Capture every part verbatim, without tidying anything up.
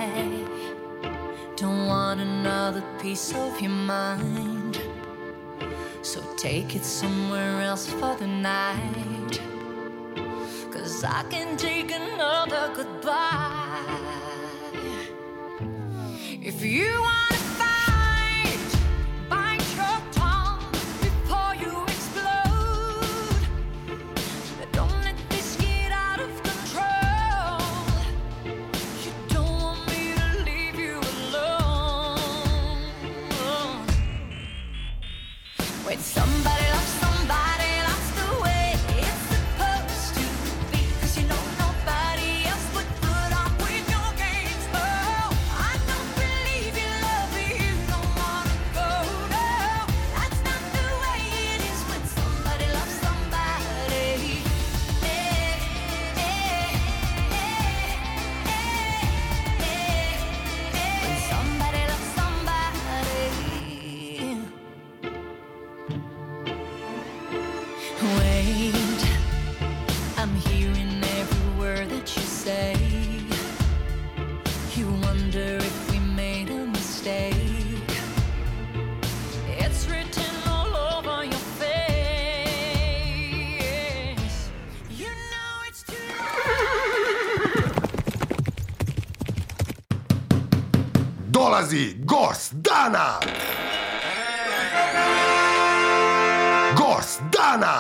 Don't want another piece of your mind, so take it somewhere else for the night, 'cause I can take another goodbye. If you wanna fight, bite your tongue before you explode. Don't let this get out of control. You don't want me to leave you alone. When somebody loves somebody, that's the way it's supposed to be, 'cause you know nobody else would put up with your games. Oh, I don't believe you love me, you don't wanna go. No, that's not the way it is when somebody loves somebody. Eh, eh, eh, eh, eh. When somebody loves somebody. Wait, I'm hearing every word that you say. You wonder if we made a mistake. It's written all over your face. You know it's too Dolazi gost dana! Gost dana!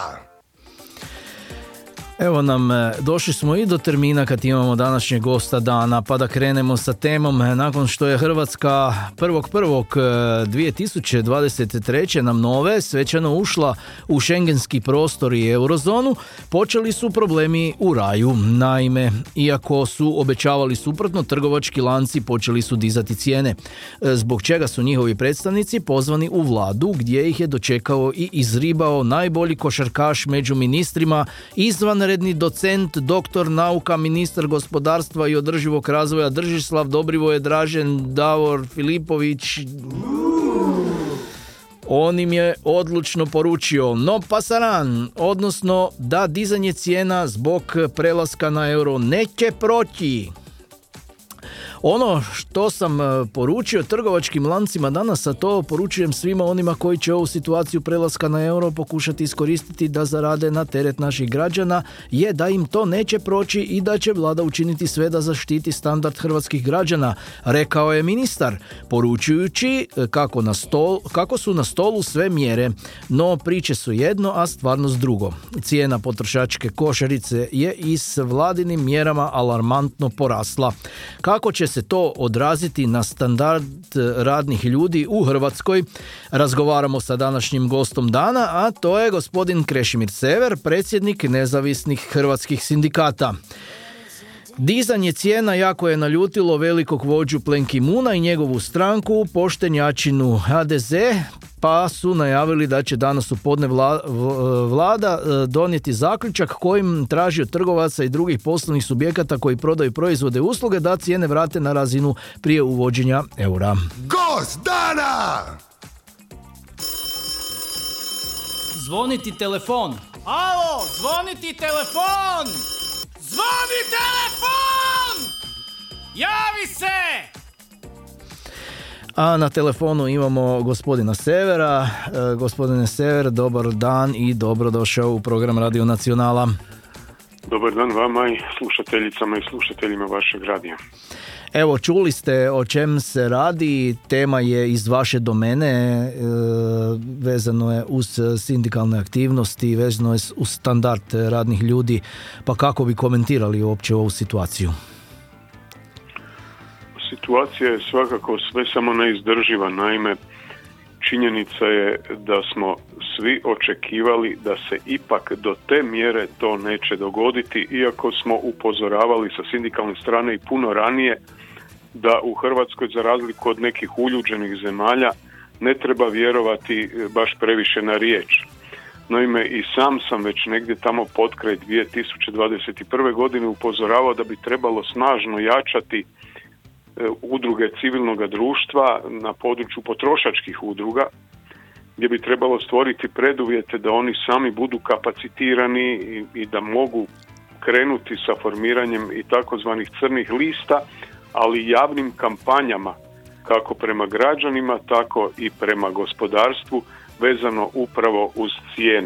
Evo nam, došli smo i do termina kad imamo današnjeg gosta dana, pa da krenemo sa temom. Nakon što je Hrvatska prvog prvog dvije tisuće dvadeset treće nam nove svečano ušla u šengenski prostor i eurozonu, počeli su problemi u raju. Naime, iako su obećavali suprotno, trgovački lanci počeli su dizati cijene, zbog čega su njihovi predstavnici pozvani u vladu, gdje ih je dočekao i izribao najbolji košarkaš među ministrima, izvanredni docent, doktor nauka, ministar gospodarstva i održivog razvoja Držislav Dobrivoje Dražen Davor Filipović. On im je odlučno poručio no pasaran, odnosno da dizanje cijena zbog prelaska na euro neće proći. Ono što sam poručio trgovačkim lancima danas, a to poručujem svima onima koji će ovu situaciju prelaska na euro pokušati iskoristiti da zarade na teret naših građana, je da im to neće proći i da će vlada učiniti sve da zaštiti standard hrvatskih građana, rekao je ministar, poručujući kako, na stol, kako su na stolu sve mjere. No priče su jedno, a stvarnost drugo. Cijena potrošačke košarice je i s vladinim mjerama alarmantno porasla. Kako će se to odraziti na standard radnih ljudi u Hrvatskoj? Razgovaramo sa današnjim gostom dana, a to je gospodin Krešimir Sever, predsjednik nezavisnih hrvatskih sindikata. Dizanje cijena jako je naljutilo velikog vođu Plenki-Muna i njegovu stranku, poštenjačinu ha de ze, pa su najavili da će danas u podne vla, vlada donijeti zaključak kojim traži od trgovaca i drugih poslovnih subjekata koji prodaju proizvode i usluge da cijene vrate na razinu prije uvođenja eura. Gost dana! Zvoniti telefon. Alo, zvoniti telefon! Zvoni telefon! Javi se! A na telefonu imamo gospodina Severa. E, gospodine Sever, dobar dan i dobrodošao u program Radio Nacionala. Dobar dan vama i slušateljicama i slušateljima vašeg radija. Evo, čuli ste o čem se radi, tema je iz vaše domene, e, vezano je uz sindikalne aktivnosti, vezano je uz standard radnih ljudi, pa kako bi komentirali uopće ovu situaciju? Situacija je svakako sve samo neizdrživa, naime činjenica je da smo svi očekivali da se ipak do te mjere to neće dogoditi, iako smo upozoravali sa sindikalne strane i puno ranije da u Hrvatskoj, za razliku od nekih uljuđenih zemalja, ne treba vjerovati baš previše na riječ. Naime, i sam sam već negdje tamo potkraj dvije tisuće dvadeset prve. godine upozoravao da bi trebalo snažno jačati udruge civilnog društva na području potrošačkih udruga, gdje bi trebalo stvoriti preduvjete da oni sami budu kapacitirani i, i da mogu krenuti sa formiranjem i takozvanih crnih lista, ali javnim kampanjama kako prema građanima, tako i prema gospodarstvu vezano upravo uz cijene.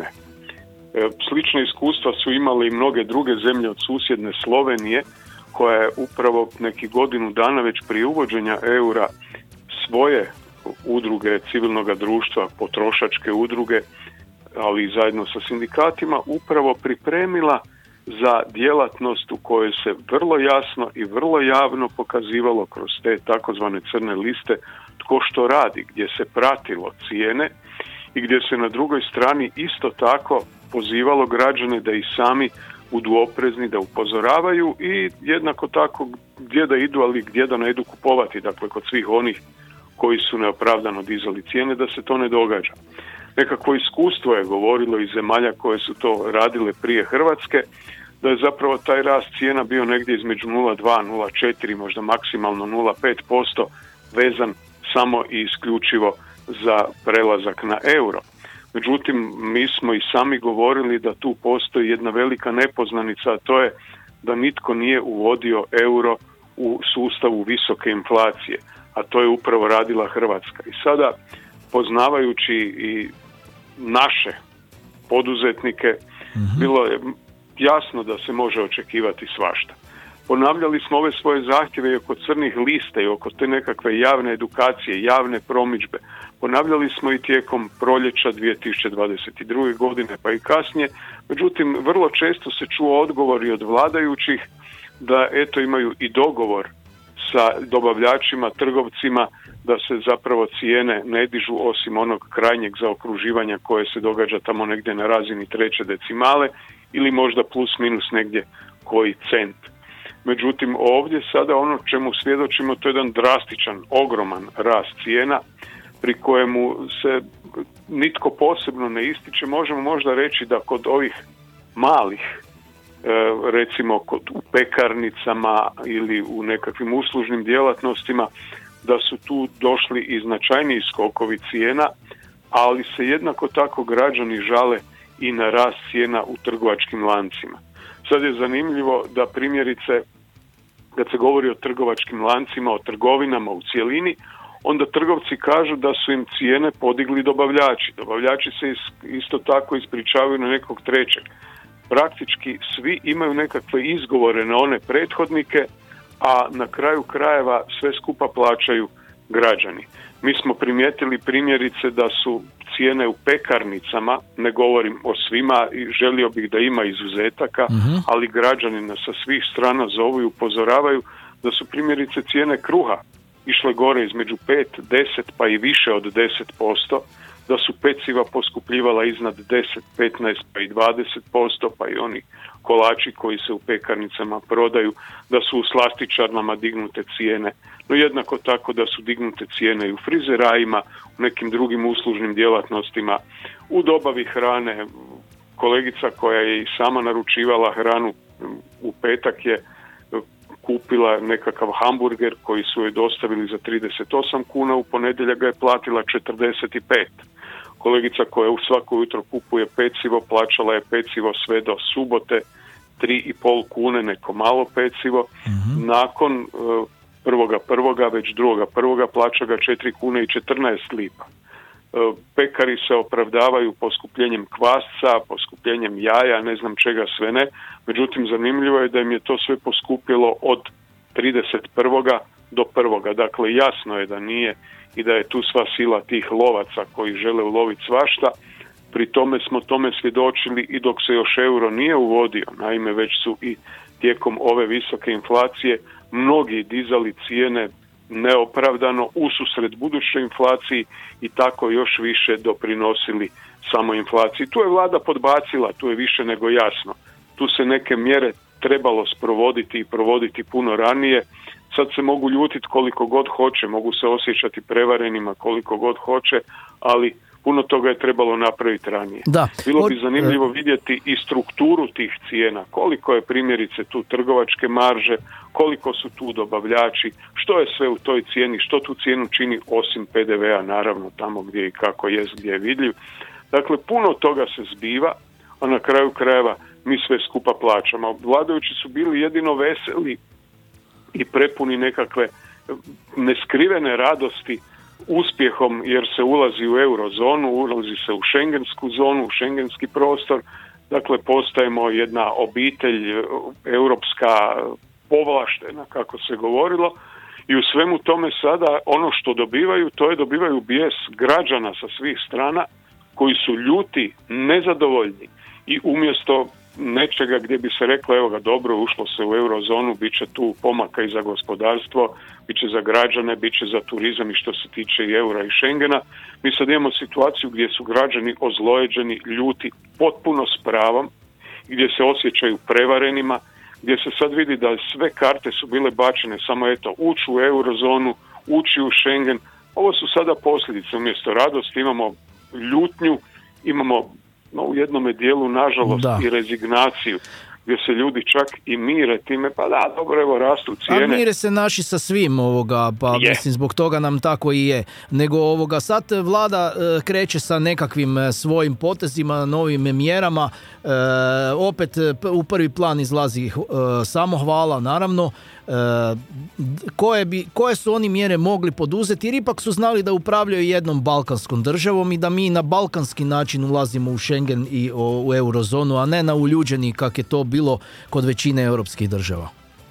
E, slične iskustva su imale i mnoge druge zemlje od susjedne Slovenije, koja je upravo neki godinu dana već prije uvođenja eura svoje udruge civilnog društva, potrošačke udruge, ali i zajedno sa sindikatima, upravo pripremila za djelatnost u kojoj se vrlo jasno i vrlo javno pokazivalo kroz te takozvane crne liste tko što radi, gdje se pratilo cijene i gdje se na drugoj strani isto tako pozivalo građane da i sami budu oprezni, da upozoravaju i jednako tako gdje da idu, ali gdje da ne idu kupovati, dakle kod svih onih koji su neopravdano dizali cijene, da se to ne događa. Nekako iskustvo je govorilo iz zemalja koje su to radile prije Hrvatske, da je zapravo taj rast cijena bio negdje između nula zarez dva, nula zarez četiri, možda maksimalno nula zarez pet posto vezan samo i isključivo za prelazak na euro. Međutim, mi smo i sami govorili da tu postoji jedna velika nepoznanica, a to je da nitko nije uvodio euro u sustavu visoke inflacije, a to je upravo radila Hrvatska. I sada, poznavajući i naše poduzetnike, mm-hmm. bilo je jasno da se može očekivati svašta. Ponavljali smo ove svoje zahtjeve i oko crnih lista i oko te nekakve javne edukacije, javne promidžbe. Ponavljali smo i tijekom proljeća dvije tisuće dvadeset druge. godine, pa i kasnije. Međutim, vrlo često se čuo odgovori od vladajućih da eto imaju i dogovor sa dobavljačima, trgovcima, da se zapravo cijene ne dižu osim onog krajnjeg zaokruživanja koje se događa tamo negdje na razini treće decimale ili možda plus minus negdje koji cent. Međutim, ovdje sada ono čemu svjedočimo, to je jedan drastičan, ogroman rast cijena pri kojemu se nitko posebno ne ističe. Možemo možda reći da kod ovih malih, recimo kod u pekarnicama ili u nekakvim uslužnim djelatnostima, da su tu došli i značajniji skokovi cijena, ali se jednako tako građani žale i na rast cijena u trgovačkim lancima. Sad je zanimljivo da primjerice kad se govori o trgovačkim lancima, o trgovinama u cjelini, onda trgovci kažu da su im cijene podigli dobavljači. Dobavljači se isto tako ispričavaju na nekog trećeg. Praktički svi imaju nekakve izgovore na one prethodnike, a na kraju krajeva sve skupa plaćaju građani. Mi smo primijetili primjerice da su cijene u pekarnicama, ne govorim o svima i želio bih da ima izuzetaka, uh-huh. ali građani nas sa svih strana zovu i upozoravaju da su primjerice cijene kruha išle gore između pet, deset pa i više od deset posto, da su peciva poskupljivala iznad deset, petnaest pa i dvadeset posto, pa i oni kolači koji se u pekarnicama prodaju, da su u slastičarnama dignute cijene, no jednako tako da su dignute cijene i u frizerajima, u nekim drugim uslužnim djelatnostima, u dobavi hrane. Kolegica koja je i sama naručivala hranu u petak je kupila nekakav hamburger koji su joj dostavili za trideset osam kuna, u ponedjeljak ga je platila četrdeset pet. Kolegica koja u svako jutro kupuje pecivo, plaćala je pecivo sve do subote tri i pol kune, neko malo pecivo. Mm-hmm. Nakon uh, prvoga prvoga, već drugoga prvoga, plaća ga četiri kune i četrnaest lipa. Uh, pekari se opravdavaju poskupljenjem kvasca, poskupljenjem jaja, ne znam čega sve ne. Međutim, zanimljivo je da im je to sve poskupilo od trideset prvoga do prvoga. Dakle, jasno je da nije i da je tu sva sila tih lovaca koji žele uloviti svašta. Pri tome smo tome svjedočili i dok se još euro nije uvodio. Naime, već su i tijekom ove visoke inflacije mnogi dizali cijene neopravdano ususret budućoj inflaciji i tako još više doprinosili samo inflaciji. Tu je vlada podbacila, tu je više nego jasno. Tu se neke mjere trebalo sprovoditi i provoditi puno ranije. Sad se mogu ljutiti koliko god hoće, mogu se osjećati prevarenima koliko god hoće, ali puno toga je trebalo napraviti ranije. Da. Bilo bi zanimljivo vidjeti i strukturu tih cijena, koliko je primjerice tu trgovačke marže, koliko su tu dobavljači, što je sve u toj cijeni, što tu cijenu čini osim pe de vea, naravno tamo gdje i kako jest, gdje je vidljiv. Dakle, puno toga se zbiva, a na kraju krajeva mi sve skupa plaćamo. Vladajući su bili jedino veseli i prepuni nekakve neskrivene radosti uspjehom jer se ulazi u eurozonu, ulazi se u šengensku zonu, u šengenski prostor, dakle postajemo jedna obitelj europska povlaštena, kako se govorilo, i u svemu tome sada ono što dobivaju, to je dobivaju bijes građana sa svih strana koji su ljuti, nezadovoljni i umjesto nečega gdje bi se reklo evo ga dobro, ušlo se u eurozonu, bit će tu pomaka i za gospodarstvo, bit će za građane, bit će za turizam i što se tiče i eura i Schengena. Mi sad imamo situaciju gdje su građani ozlojeđeni, ljuti, potpuno s pravom, gdje se osjećaju prevarenima, gdje se sad vidi da sve karte su bile bačene samo eto ući u eurozonu, ući u Schengen. Ovo su sada posljedice, umjesto radosti imamo ljutnju, imamo no, u jednome dijelu nažalost da. i rezignaciju gdje se ljudi čak i mire time, pa da, dobro, evo rastu cijene. A mire se naši sa svim ovoga, pa je. Mislim zbog toga nam tako i je. Nego ovoga sad vlada e, kreće sa nekakvim e, svojim potezima, novim mjerama, e, opet p- u prvi plan izlazi e, samohvala, naravno. E, koje, bi, koje su oni mjere mogli poduzeti jer ipak su znali da upravljaju jednom balkanskom državom i da mi na balkanski način ulazimo u Schengen i o, u eurozonu, a ne na uljuđeni kak je to bilo kod većine europskih država.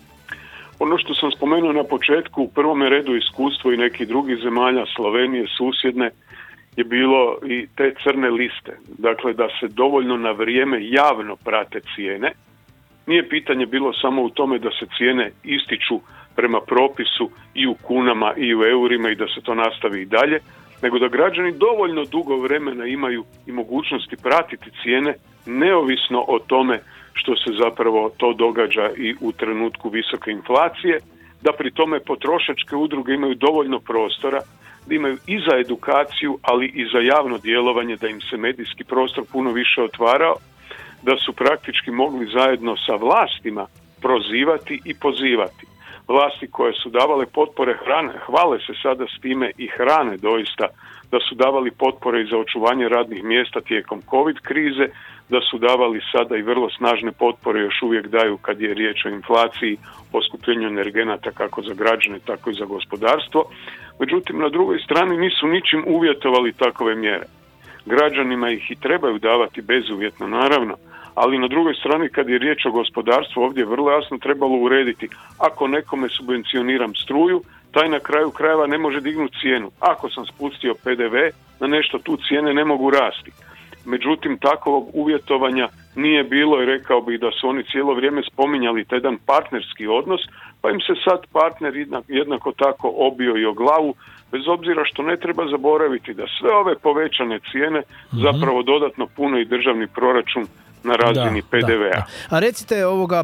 Ono što sam spomenuo na početku, u prvome redu iskustvo i nekih drugih zemalja, Slovenije, susjedne, je bilo i te crne liste. Dakle, da se dovoljno na vrijeme javno prate cijene. Nije pitanje bilo samo u tome da se cijene ističu prema propisu i u kunama i u eurima i da se to nastavi i dalje, nego da građani dovoljno dugo vremena imaju i mogućnosti pratiti cijene neovisno o tome što se zapravo to događa i u trenutku visoke inflacije, da pri tome potrošačke udruge imaju dovoljno prostora, da imaju i za edukaciju, ali i za javno djelovanje, da im se medijski prostor puno više otvarao, da su praktički mogli zajedno sa vlastima prozivati i pozivati. Vlasti koje su davale potpore hrane, hvale se sada s time i hrane doista, da su davali potpore i za očuvanje radnih mjesta tijekom COVID krize, da su davali sada i vrlo snažne potpore, još uvijek daju kad je riječ o inflaciji, poskupljenju energenata kako za građane, tako i za gospodarstvo. Međutim, na drugoj strani nisu ničim uvjetovali takove mjere. Građanima ih i trebaju davati bezuvjetno, naravno, ali na drugoj strani kad je riječ o gospodarstvu ovdje je vrlo jasno trebalo urediti. Ako nekome subvencioniram struju, taj na kraju krajeva ne može dignuti cijenu. Ako sam spustio P D V na nešto, tu cijene ne mogu rasti. Međutim, takovog uvjetovanja nije bilo i rekao bih da su oni cijelo vrijeme spominjali taj jedan partnerski odnos, pa im se sad partner jednako, jednako tako obio i o glavu, bez obzira što ne treba zaboraviti da sve ove povećane cijene mm-hmm. zapravo dodatno pune i državni proračun na razini da, P D V-a. Da, da. A recite ovoga,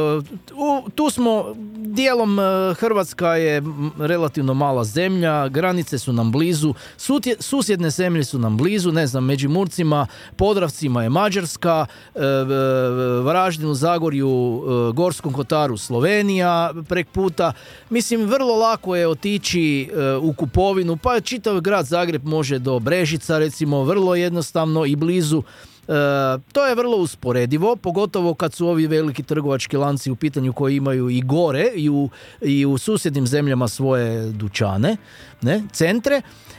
uh, tu smo dijelom, uh, Hrvatska je relativno mala zemlja, granice su nam blizu, sutje, susjedne zemlje su nam blizu, ne znam, Međimurcima, Podravcima je Mađarska, uh, Varaždinu, Zagorju, uh, Gorskom Kotaru Slovenija prek puta. Mislim, vrlo lako je otići uh, u kupovinu, pa čitav grad Zagreb može do Brežica, recimo, vrlo jednostavno i blizu. E, to je vrlo usporedivo, pogotovo kad su ovi veliki trgovački lanci u pitanju koji imaju i gore i u, i u susjednim zemljama svoje dućane, ne, centre,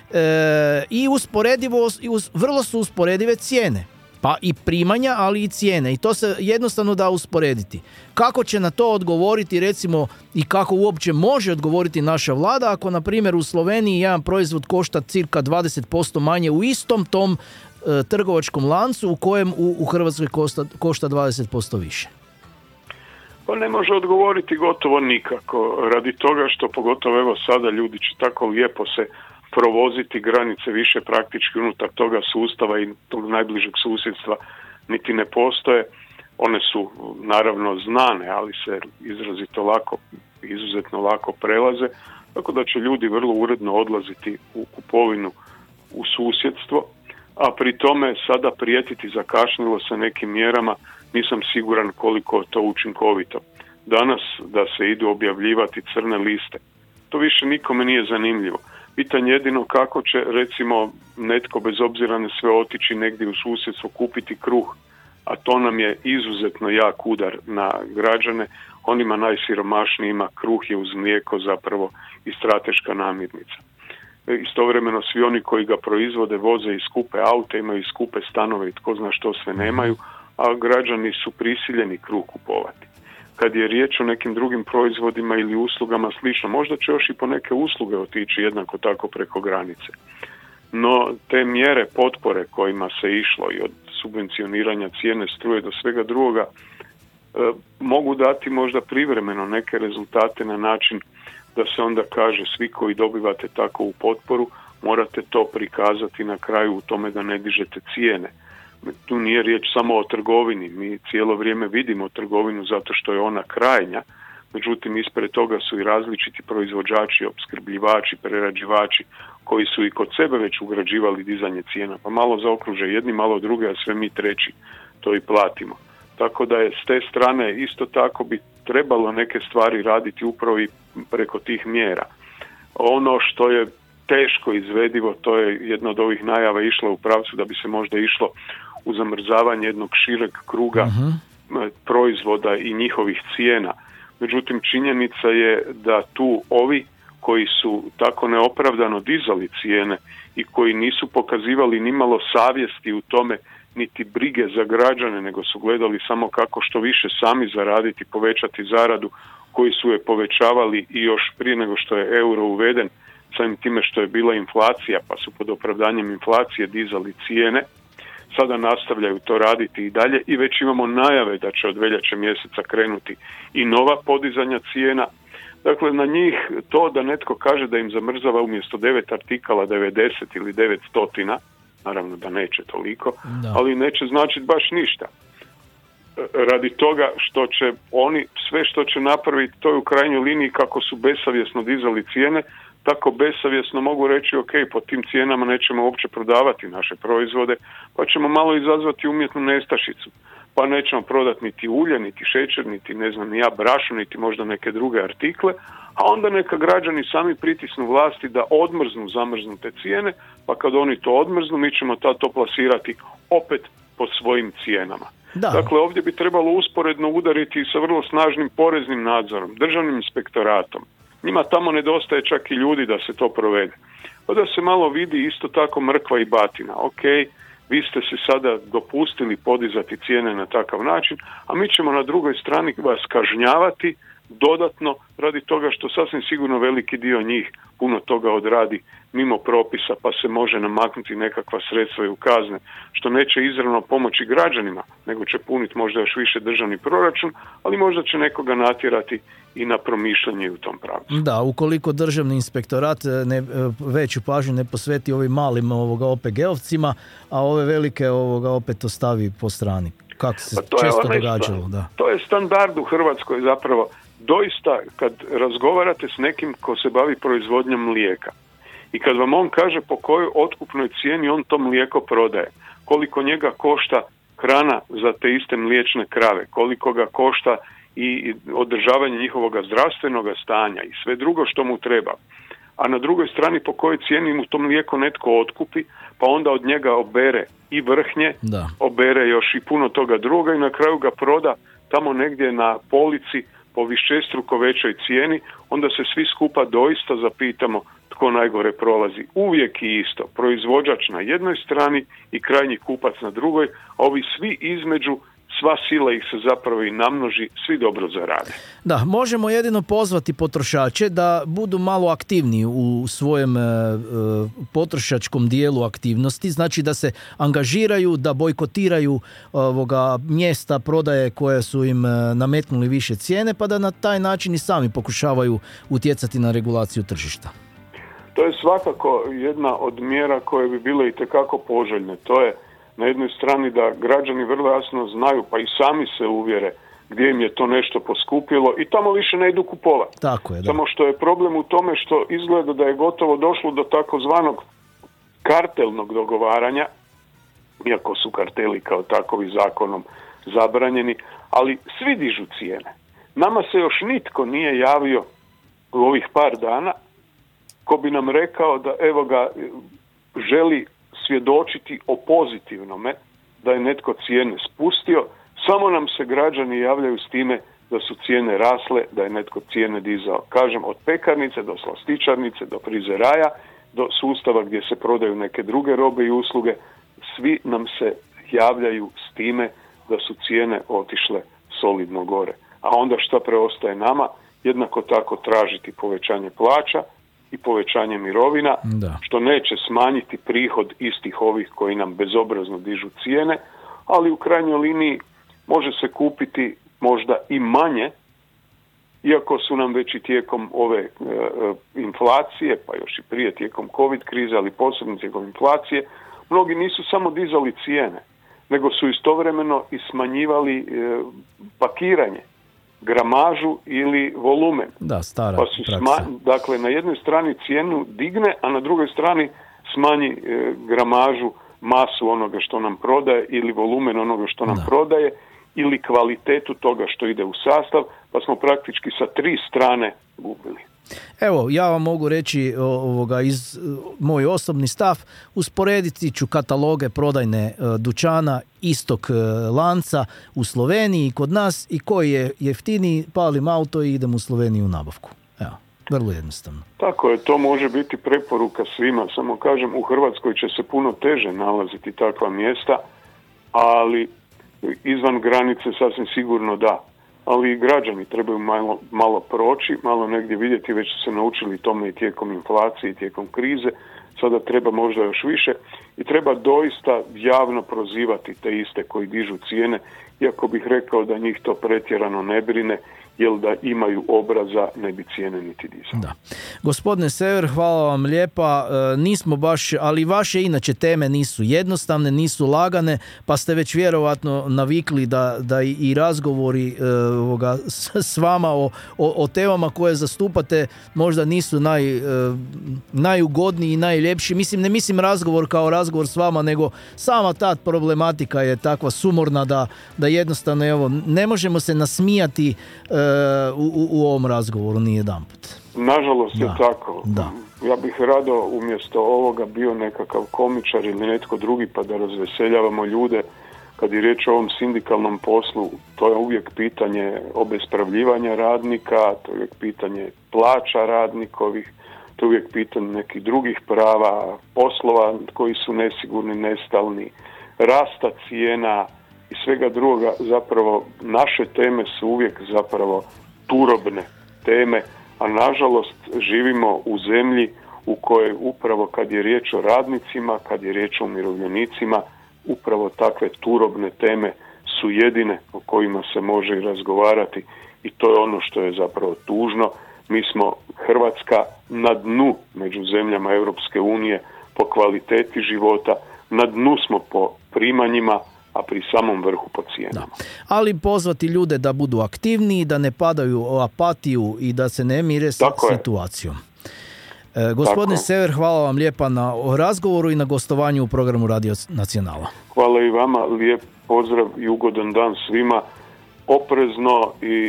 e, i usporedivo, i us, vrlo su usporedive cijene, pa i primanja, ali i cijene, i to se jednostavno da usporediti. Kako će na to odgovoriti, recimo, i kako uopće može odgovoriti naša vlada ako, na primjer, u Sloveniji jedan proizvod košta cirka dvadeset posto manje u istom tom trgovačkom lancu u kojem u, u Hrvatskoj košta, košta dvadeset posto više? Pa ne može odgovoriti gotovo nikako, radi toga što pogotovo evo sada ljudi će tako lijepo se provoziti, granice više praktički unutar toga sustava i tog najbližeg susjedstva niti ne postoje. One su naravno znane, ali se izrazito lako, izuzetno lako prelaze, tako da će ljudi vrlo uredno odlaziti u kupovinu u susjedstvo, a pri tome sada prijetiti zakašnjelo sa nekim mjerama, nisam siguran koliko je to učinkovito. Danas da se idu objavljivati crne liste, to više nikome nije zanimljivo. Pitanje jedino kako će, recimo, netko bez obzira na sve otići negdje u susjedstvo kupiti kruh a to nam je izuzetno jak udar na građane. Onima najsiromašnijima kruh je uz mlijeko zapravo i strateška namirnica. Istovremeno svi oni koji ga proizvode voze i skupe aute, imaju i skupe stanove i tko zna što sve nemaju, a građani su prisiljeni kruh kupovati. Kad je riječ o nekim drugim proizvodima ili uslugama slično, možda će još i po neke usluge otići jednako tako preko granice. No te mjere potpore kojima se išlo i od subvencioniranja cijene struje do svega drugoga e, mogu dati možda privremeno neke rezultate na način da se onda kaže svi koji dobivate takovu potporu morate to prikazati na kraju u tome da ne dižete cijene. Tu nije riječ samo o trgovini, mi cijelo vrijeme vidimo trgovinu zato što je ona krajnja, međutim ispred toga su i različiti proizvođači, opskrbljivači, prerađivači koji su i kod sebe već ugrađivali dizanje cijena, pa malo zaokruže jedni, malo druge, a sve mi treći to i platimo. Tako da je s te strane isto tako bi trebalo neke stvari raditi upravo i preko tih mjera. Ono što je teško izvedivo, to je jedna od ovih najava išla u pravcu da bi se možda išlo u zamrzavanje jednog šireg kruga uh-huh. proizvoda i njihovih cijena. Međutim, činjenica je da tu ovi koji su tako neopravdano dizali cijene i koji nisu pokazivali nimalo savjesti u tome niti brige za građane, nego su gledali samo kako što više sami zaraditi, povećati zaradu, koji su je povećavali i još prije nego što je euro uveden, samim time što je bila inflacija, pa su pod opravdanjem inflacije dizali cijene, sada nastavljaju to raditi i dalje i već imamo najave da će od veljače mjeseca krenuti i nova podizanja cijena. Dakle, na njih to da netko kaže da im zamrzava umjesto devet artikala devedeset ili devet stotina, naravno da neće toliko, da. Ali neće značiti baš ništa. Radi toga što će oni sve što će napraviti, to je u krajnjoj liniji kako su besavjesno dizali cijene, tako besavjesno mogu reći ok, po tim cijenama nećemo uopće prodavati naše proizvode, pa ćemo malo izazvati umjetnu nestašicu. Pa nećemo prodati niti ulje, niti šećer, niti ne znam ni ja brašno, niti možda neke druge artikle, a onda neka građani sami pritisnu vlasti da odmrznu zamrznute cijene, pa kad oni to odmrznu, mi ćemo ta to plasirati opet po svojim cijenama. Da. Dakle, ovdje bi trebalo usporedno udariti sa vrlo snažnim poreznim nadzorom, državnim inspektoratom. Njima tamo nedostaje čak i ljudi da se to provede. Pa da se malo vidi isto tako mrkva i batina. Ok, vi ste se sada dopustili podizati cijene na takav način, a mi ćemo na drugoj strani vas kažnjavati dodatno radi toga što sasvim sigurno veliki dio njih puno toga odradi mimo propisa, pa se može namaknuti nekakva sredstva i u kazne, što neće izravno pomoći građanima, nego će puniti možda još više državni proračun, ali možda će nekoga natjerati i na promišljanje u tom pravcu. Da, ukoliko državni inspektorat ne, veću pažnju ne posveti ovim malim ovoga O P G-ovcima, a ove velike ovoga opet ostavi po strani. Kako se pa često događalo. Da. To je standard u Hrvatskoj zapravo. Doista kad razgovarate s nekim ko se bavi proizvodnjom mlijeka i kad vam on kaže po kojoj otkupnoj cijeni on to mlijeko prodaje, koliko njega košta hrana za te iste mliječne krave, koliko ga košta i održavanje njihovog zdravstvenog stanja i sve drugo što mu treba, a na drugoj strani po kojoj cijeni mu to mlijeko netko otkupi, pa onda od njega obere i vrhnje, da. obere još i puno toga druga i na kraju ga proda tamo negdje na polici po višestruko većoj cijeni, onda se svi skupa doista zapitamo tko najgore prolazi. Uvijek i isto. Proizvođač na jednoj strani i krajnji kupac na drugoj, a ovi svi između, sva sila ih se zapravo i namnoži, svi dobro zarade. Da, možemo jedino pozvati potrošače da budu malo aktivniji u svojem e, potrošačkom dijelu aktivnosti, znači da se angažiraju, da bojkotiraju ovoga mjesta prodaje koje su im nametnuli više cijene, pa da na taj način i sami pokušavaju utjecati na regulaciju tržišta. To je svakako jedna od mjera koje bi bile itekako poželjne. To je na jednoj strani da građani vrlo jasno znaju, pa i sami se uvjere gdje im je to nešto poskupilo i tamo više ne idu kupovati. Tako je, da. Samo što je problem u tome što izgleda da je gotovo došlo do takozvanog kartelnog dogovaranja, iako su karteli kao takovi zakonom zabranjeni, ali svi dižu cijene. Nama se još nitko nije javio u ovih par dana ko bi nam rekao da evo ga želi svjedočiti o pozitivnome, da je netko cijene spustio, samo nam se građani javljaju s time da su cijene rasle, da je netko cijene dizao. Kažem, od pekarnice do slastičarnice, do frizeraja, do sustava gdje se prodaju neke druge robe i usluge, svi nam se javljaju s time da su cijene otišle solidno gore. A onda šta preostaje nama? Jednako tako tražiti povećanje plaća i povećanje mirovina, Da. što neće smanjiti prihod istih ovih koji nam bezobrazno dižu cijene, ali u krajnjoj liniji može se kupiti možda i manje, iako su nam već i tijekom ove e, inflacije, pa još i prije tijekom COVID krize, ali posebno tijekom inflacije, mnogi nisu samo dizali cijene, nego su istovremeno i smanjivali e, pakiranje, gramažu ili volumen. Da, stara Pa su praksa. sma- dakle, na jednoj strani cijenu digne, a na drugoj strani smanji e, gramažu, masu onoga što nam prodaje ili volumen onoga što nam Da. prodaje ili kvalitetu toga što ide u sastav, pa smo praktički sa tri strane gubili. Evo, ja vam mogu reći o, ovoga iz moj osobni stav, usporediti ću kataloge prodajne e, dućana istog e, lanca u Sloveniji kod nas i koji je jeftiniji, palim auto i idem u Sloveniju u nabavku. Evo, vrlo jednostavno. Tako je, to može biti preporuka svima, samo kažem, u Hrvatskoj će se puno teže nalaziti takva mjesta, ali izvan granice sasvim sigurno da. Ali i građani trebaju malo, malo proći, malo negdje vidjeti, već su se naučili tome i tijekom inflacije i tijekom krize, sada treba možda još više i treba doista javno prozivati te iste koji dižu cijene, iako bih rekao da njih to pretjerano ne brine, jer da imaju obraza ne bi cijene niti dizali. Da. Gospodine Sever, hvala vam lijepa. E, nismo baš, ali vaše inače teme nisu jednostavne, nisu lagane, pa ste već vjerovatno navikli da, da i, i razgovori e, ovoga, s, s vama o, o, o temama koje zastupate možda nisu naj, e, najugodniji i najljepši. Mislim, ne mislim razgovor kao razgovor s vama, nego sama ta problematika je takva sumorna da, da jednostavno evo, ne možemo se nasmijati e, u, u, u ovom razgovoru ni jedanput. Nažalost je Da, tako. da. Ja bih rado umjesto ovoga bio nekakav komičar ili netko drugi pa da razveseljavamo ljude. Kad je riječ o ovom sindikalnom poslu, to je uvijek pitanje obespravljivanja radnika, to je uvijek pitanje plaća radnikovih, to je uvijek pitanje nekih drugih prava, poslova koji su nesigurni, nestalni, rasta cijena i svega drugoga. Zapravo naše teme su uvijek zapravo turobne teme, a nažalost živimo u zemlji u kojoj upravo kad je riječ o radnicima, kad je riječ o umirovljenicima, upravo takve turobne teme su jedine o kojima se može i razgovarati i to je ono što je zapravo tužno. Mi smo Hrvatska na dnu među zemljama Europske unije po kvaliteti života, na dnu smo po primanjima, a pri samom vrhu po cijenama. Da. Ali pozvati ljude da budu aktivniji, da ne padaju u apatiju i da se ne mire s Tako je. situacijom. E, gospodine Tako. Sever, hvala vam lijepa na razgovoru i na gostovanju u programu Radio Nacionala. Hvala i vama, lijep pozdrav i ugodan dan svima, oprezno i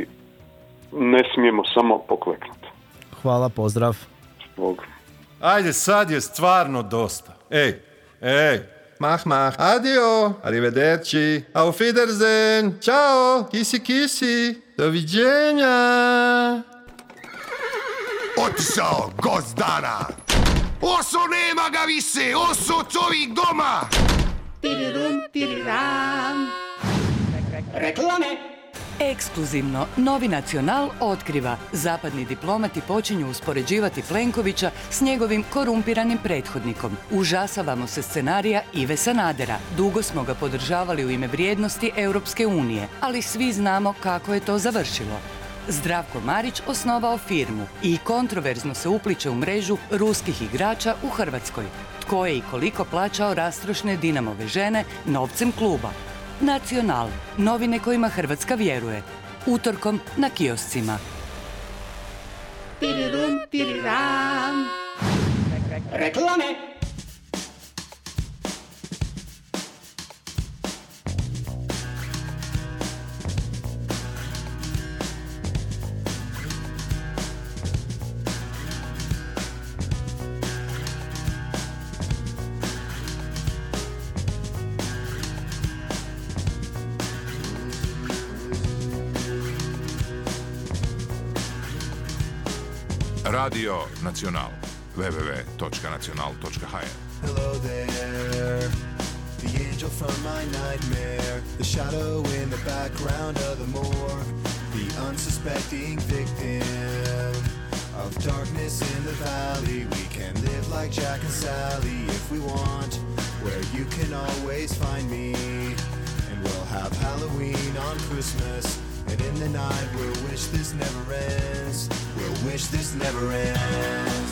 ne smijemo samo pokleknuti. Hvala, pozdrav. Bog. Ajde, sad je stvarno dosta. Ej, ej, mach, mach, adio, arrivederci, auf Wiedersehen, ciao, kisi, kisi, doviđenja. Otišao gost dana. Oso nema ga više, oso čovjek doma. Ekskluzivno, Novi Nacional otkriva. Zapadni diplomati počinju uspoređivati Plenkovića s njegovim korumpiranim prethodnikom. Užasavamo se scenarija Ive Sanadera. Dugo smo ga podržavali u ime vrijednosti Europske unije, ali svi znamo kako je to završilo. Zdravko Marić osnovao firmu i kontroverzno se upliče u mrežu ruskih igrača u Hrvatskoj. Tko je i koliko plaćao rastrošne Dinamove žene novcem kluba? Nacional, novine kojima Hrvatska vjeruje. Utorkom na kioscima. Radio Nacional. w w w dot nacional dot h r. Hello there, the angel from my nightmare, the shadow in the background of the morgue, the unsuspecting victim of darkness in the valley. We can live like Jack and Sally if we want, where you can always find me. And we'll have Halloween on Christmas, and in the night we'll wish this never ends. We'll wish this never ends.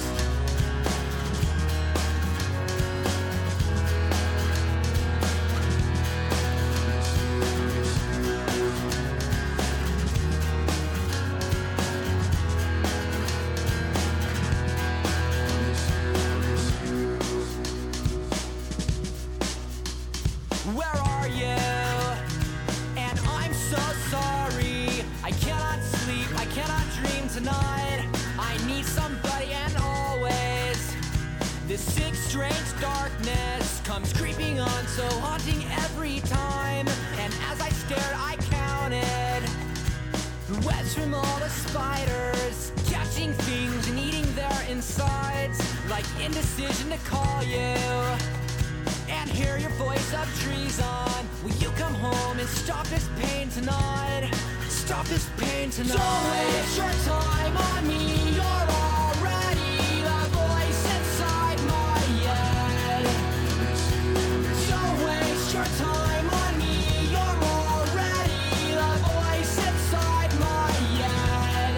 Where are you? And I'm so sorry. I cannot sleep, I cannot dream tonight. I need somebody and always. This sick, strange darkness comes creeping on, so haunting every time. And as I stared, I counted the webs from all the spiders, catching things and eating their insides, like indecision to call you and hear your voice of treason. Will you come home and stop this pain tonight? Stop this pain tonight. Don't waste your time on me. You're already the voice inside my head. Don't waste your time on me. You're already the voice inside my head.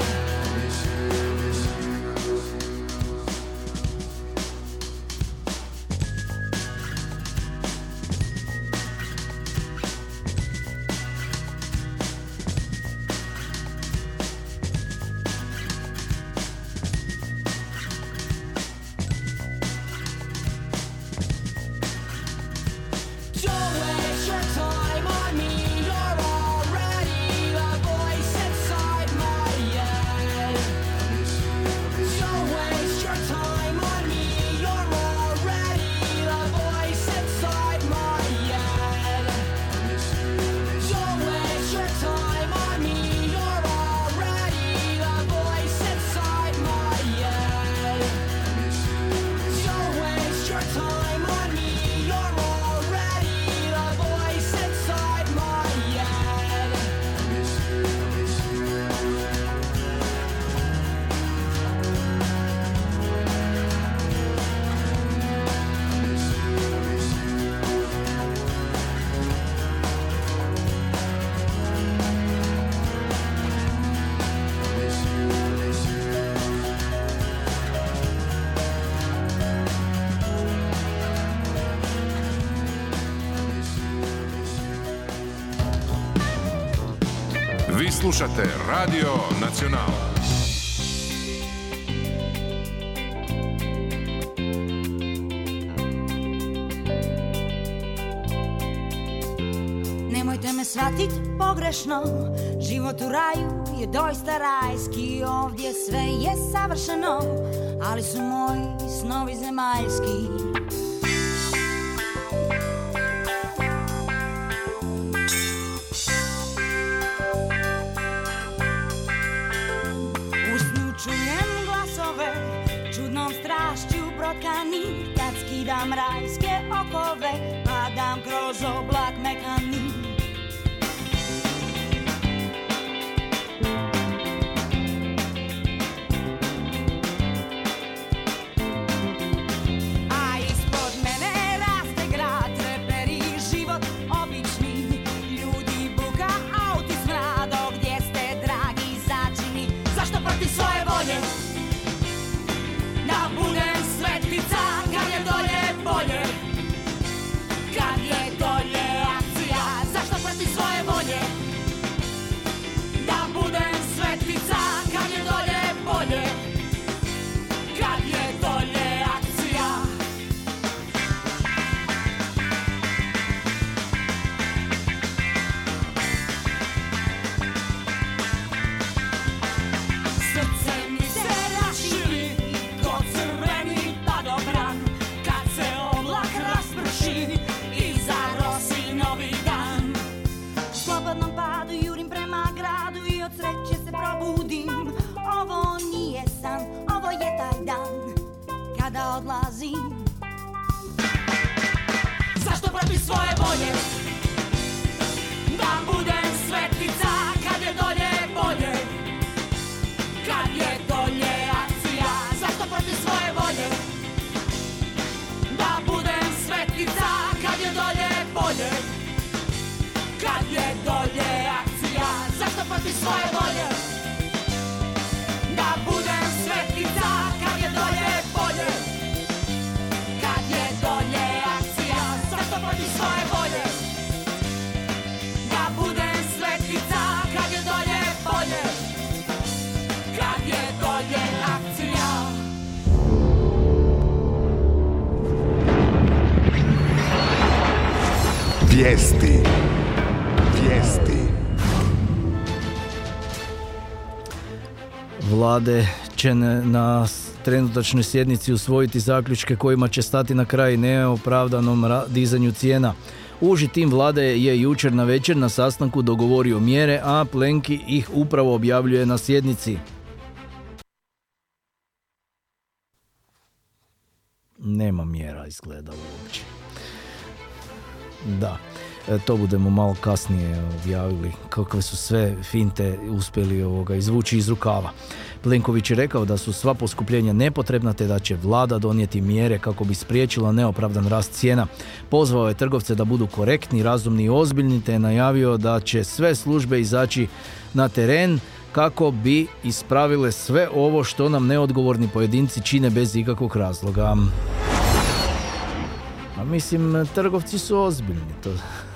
Don't waste your time on me. You're already the voice inside my head. Don't waste your time on me. You're already the voice inside my head. Don't waste your time on me. You're already the voice inside my head. Don't waste your time on me. You're already the voice inside my head. Vi slušate Radio Nacional. Nemojte me shvatit pogrešno, život u raju je doista rajski. Ovdje sve je savršeno, ali su moji snovi zemaljski. U snu čujem glasove, čudnom strašću protkani. Kad skidam rajske okove, padam kroz oblak mekani. A ispod mene raste grad, reperi život obični. Ljudi, buka, auti, smrado, gdje ste dragi začini? Zašto protiv svoje volje da budem svetica kad je dolje bolje? Kad je dolje akcija, kada odlazim. Zašto protiv svoje volje da budem svetica kad je dolje bolje, kad je dolje akcija? Zašto protiv svoje volje da budem svetica kad je dolje bolje, kad je dolje akcija? Zašto protiv svoje volje da budem svetica kad je dolje bolje, kad je dolje akcija? Zašto protiv svoje volje da budem svetica kad je dolje bolje, kad je dolje akcija? Vijesti. Vijesti. Vlade će na trenutačnoj sjednici usvojiti zaključke kojima će stati na kraj neopravdanom dizanju cijena. Uži tim vlade je jučer na večer na sastanku dogovorio mjere, a Plenki ih upravo objavljuje na sjednici. Nema mjera izgleda uopće. Da. To budemo malo kasnije objavili kakve su sve finte uspjeli ovoga izvući iz rukava. Plenković je rekao da su sva poskupljenja nepotrebna te da će vlada donijeti mjere kako bi spriječila neopravdan rast cijena. Pozvao je trgovce da budu korektni, razumni i ozbiljni te je najavio da će sve službe izaći na teren kako bi ispravile sve ovo što nam neodgovorni pojedinci čine bez ikakvog razloga. A mislim, trgovci su ozbiljni, to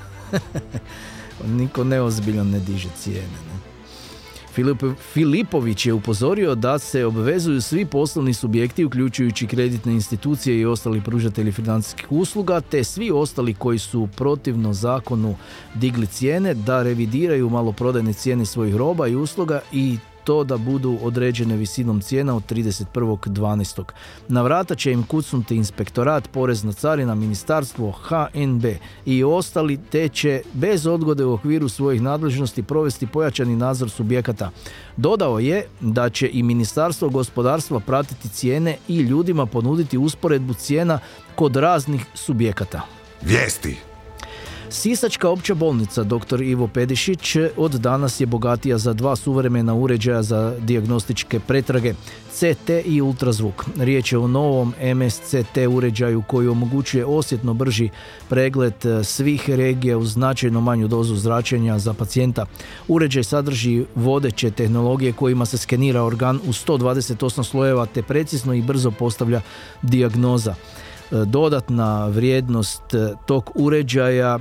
niko neozbiljan ne diže cijene. Ne? Filip, Filipović je upozorio da se obvezuju svi poslovni subjekti, uključujući kreditne institucije i ostali pružatelji financijskih usluga, te svi ostali koji su protivno zakonu digli cijene, da revidiraju maloprodajne cijene svojih roba i usluga i to da budu određene visinom cijena od trideset prvog dvanaestog Na vrata će im kucnuti inspektorat, porezna carina, ministarstvo, H N B i ostali, te će bez odgode u okviru svojih nadležnosti provesti pojačani nadzor subjekata. Dodao je da će i Ministarstvo gospodarstva pratiti cijene i ljudima ponuditi usporedbu cijena kod raznih subjekata. Vijesti. Sisačka opća bolnica dr. Ivo Pedišić od danas je bogatija za dva suvremena uređaja za dijagnostičke pretrage, C T i ultrazvuk. Riječ je o novom M S C T uređaju koji omogućuje osjetno brži pregled svih regija uz značajno manju dozu zračenja za pacijenta. Uređaj sadrži vodeće tehnologije kojima se skenira organ u sto dvadeset osam slojeva te precizno i brzo postavlja dijagnoza. Dodatna vrijednost tog uređaja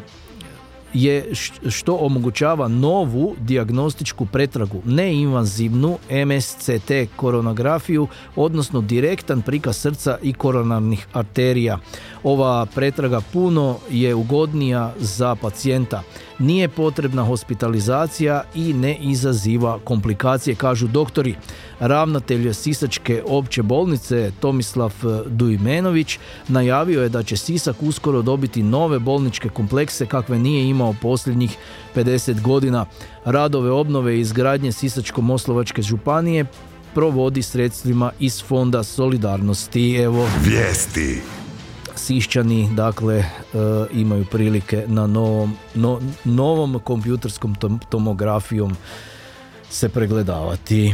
je što omogućava novu dijagnostičku pretragu, neinvazivnu M S C T koronografiju, odnosno direktan prikaz srca i koronarnih arterija. Ova pretraga puno je ugodnija za pacijenta. Nije potrebna hospitalizacija i ne izaziva komplikacije, kažu doktori. Ravnatelj Sisačke opće bolnice Tomislav Dujmenović najavio je da će Sisak uskoro dobiti nove bolničke komplekse kakve nije imao posljednjih pedeset godina. Radove obnove i izgradnje Sisačko-moslavačke županije provodi sredstvima iz Fonda solidarnosti. Evo, vijesti. Sišćani, dakle, e, imaju prilike na novom, no, novom kompjuterskom tom, tomografijom se pregledavati.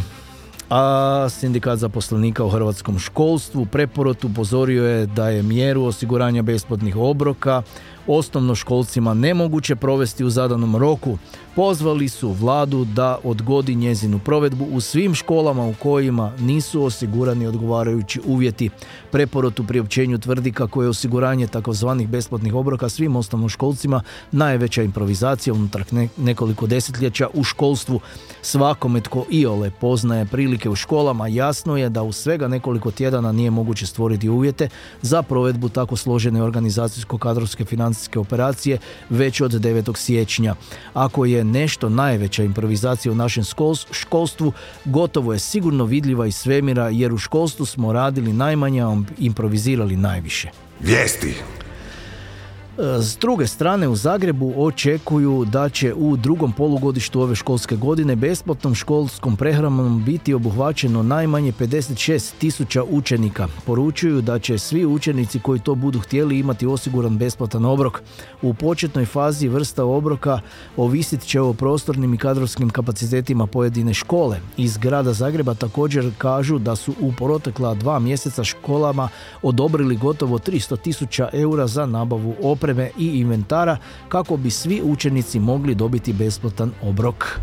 A sindikat zaposlenika u hrvatskom školstvu Preporod upozorio je da je mjeru osiguranja besplatnih obroka osnovnoškolcima nemoguće provesti u zadanom roku. Pozvali su vladu da odgodi njezinu provedbu u svim školama u kojima nisu osigurani odgovarajući uvjeti. Preporod u priopćenju tvrdi kako je osiguranje takozvanih besplatnih obroka svim osnovnoškolcima najveća improvizacija unutar nekoliko desetljeća u školstvu. Svakome tko iole poznaje prilike u školama jasno je da u svega nekoliko tjedana nije moguće stvoriti uvjete za provedbu tako složene organizacijsko-kadrovske financijske operacije već od devetog siječnja. Ako je nešto najveća improvizacija u našem školstvu, gotovo je sigurno vidljiva iz svemira, jer u školstvu smo radili najmanje, a improvizirali najviše. Vijesti. S druge strane, u Zagrebu očekuju da će u drugom polugodištu ove školske godine besplatnom školskom prehranom biti obuhvaćeno najmanje pedeset šest tisuća učenika. Poručuju da će svi učenici koji to budu htjeli imati osiguran besplatan obrok. U početnoj fazi vrsta obroka ovisit će o prostornim i kadrovskim kapacitetima pojedine škole. Iz grada Zagreba također kažu da su u protekla dva mjeseca školama odobrili gotovo tristo tisuća eura za nabavu opreme i inventara kako bi svi učenici mogli dobiti besplatan obrok.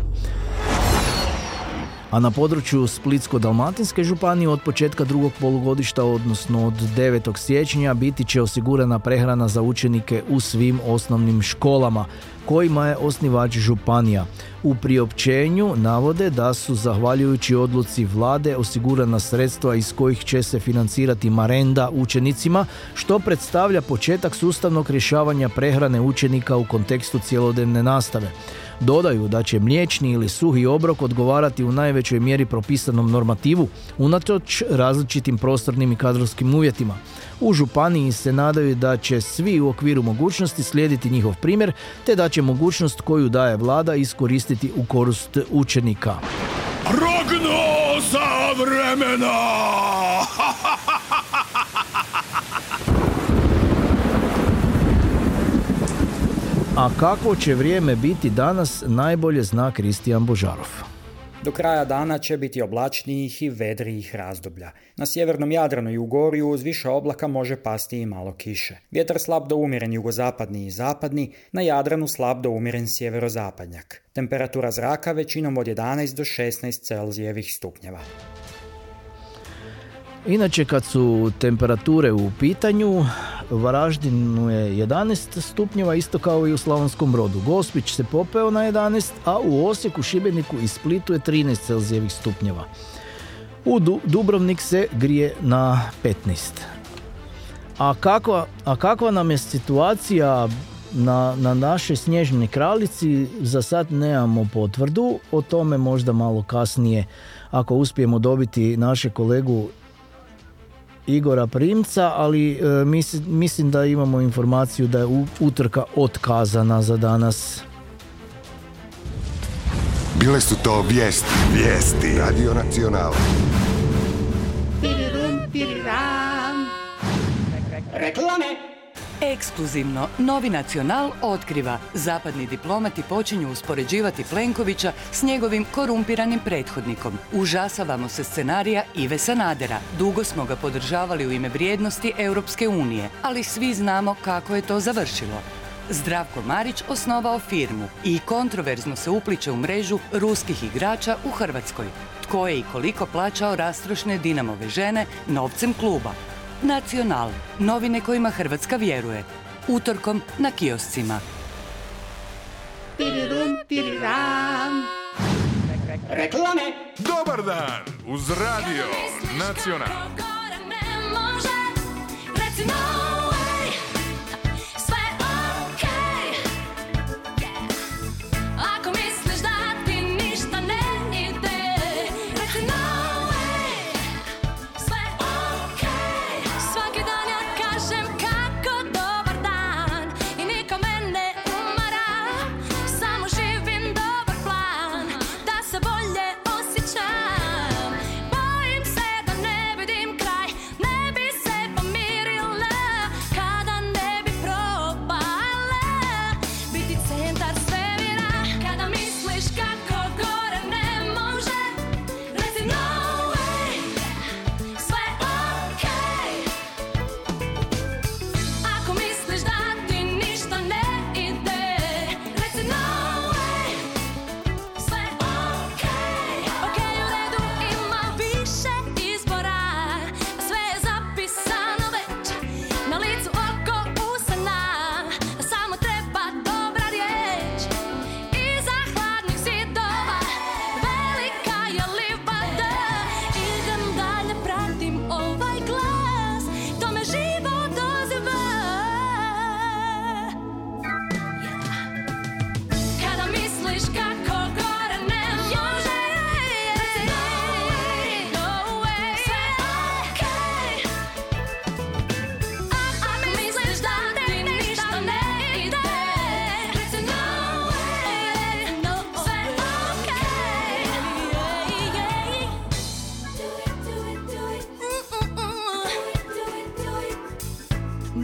A na području Splitsko-dalmatinske županije od početka drugog polugodišta, odnosno od devetog siječnja, biti će osigurana prehrana za učenike u svim osnovnim školama, kojima je osnivač županija. U priopćenju navode da su, zahvaljujući odluci vlade, osigurana sredstva iz kojih će se financirati marenda učenicima, što predstavlja početak sustavnog rješavanja prehrane učenika u kontekstu cjelodnevne nastave. Dodaju da će mliječni ili suhi obrok odgovarati u najvećoj mjeri propisanom normativu, unatoč različitim prostornim i kadrovskim uvjetima. U županiji se nadaju da će svi u okviru mogućnosti slijediti njihov primjer, te da će mogućnost koju daje vlada iskoristiti u korist učenika. Prognoza vremena! A kakvo će vrijeme biti danas, najbolje zna Kristijan Božarov. Do kraja dana će biti oblačnijih i vedrijih razdoblja. Na sjevernom Jadranu i u Gorju uz više oblaka može pasti i malo kiše. Vjetar slab do umjeren jugozapadni i zapadni, na Jadranu slab do umjeren sjeverozapadnjak. Temperatura zraka većinom od jedanaest do šesnaest Celzijevih stupnjeva. Inače, kad su temperature u pitanju, Varaždinu je jedanaest stupnjeva, isto kao i u Slavonskom Brodu. Gospić se popeo na jedanaest, a u Osijeku, Šibeniku i Splitu je trinaest Celzijevih stupnjeva. U Du- Dubrovnik se grije na petnaest. A kakva, a kakva nam je situacija na, na našoj snježnoj kraljici, za sad nemamo potvrdu, o tome možda malo kasnije, ako uspijemo dobiti naše kolegu Igora Primca, ali e, mis, mislim da imamo informaciju da je u, utrka otkazana za danas. Bile su to vijesti, vijesti, Radio Nacional. Reklame. Ekskluzivno, Novi Nacional otkriva. Zapadni diplomati počinju uspoređivati Plenkovića s njegovim korumpiranim prethodnikom. Užasavamo se scenarija Ive Sanadera. Dugo smo ga podržavali u ime vrijednosti Europske unije, ali svi znamo kako je to završilo. Zdravko Marić osnovao firmu i kontroverzno se upliče u mrežu ruskih igrača u Hrvatskoj. Tko je i koliko plaćao rastrošne Dinamove žene novcem kluba? Nacional, novine kojima Hrvatska vjeruje. Utorkom na kioscima. Reklame. Dobar dan uz Radio Nacional. Bojim se da ne vidim kraj.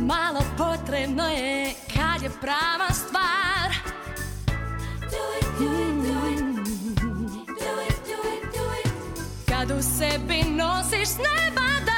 malo potrebno je kad je prava stvar. Kad u sebi nosiš s neba